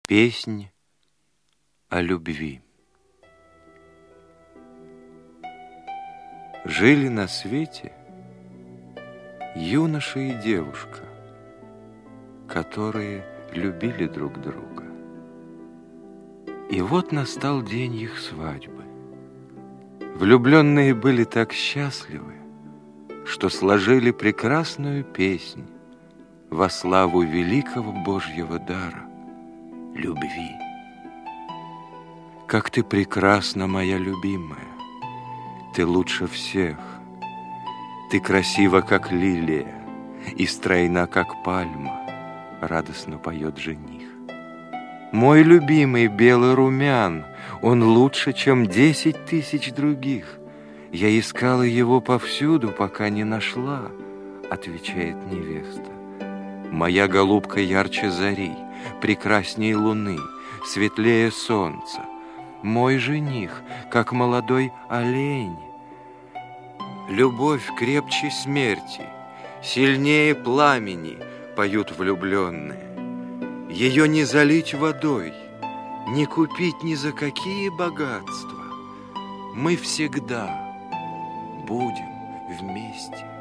Песнь о любви. Жили на свете юноша и девушка, которые любили друг друга. И вот настал день их свадьбы. Влюбленные были так счастливы, что сложили прекрасную песнь во славу великого Божьего дара — любви. Как ты прекрасна, моя любимая, ты лучше всех. Ты красива, как лилия, и стройна, как пальма, радостно поет жених. Мой любимый белый румян, он лучше, чем 10 тысяч других. Я искала его повсюду, пока не нашла, отвечает невеста. Моя голубка ярче зари, прекрасней луны, светлее солнца. Мой жених, как молодой олень. Любовь крепче смерти, сильнее пламени, поют влюбленные. Ее не залить водой, не купить ни за какие богатства. Мы всегда будем вместе.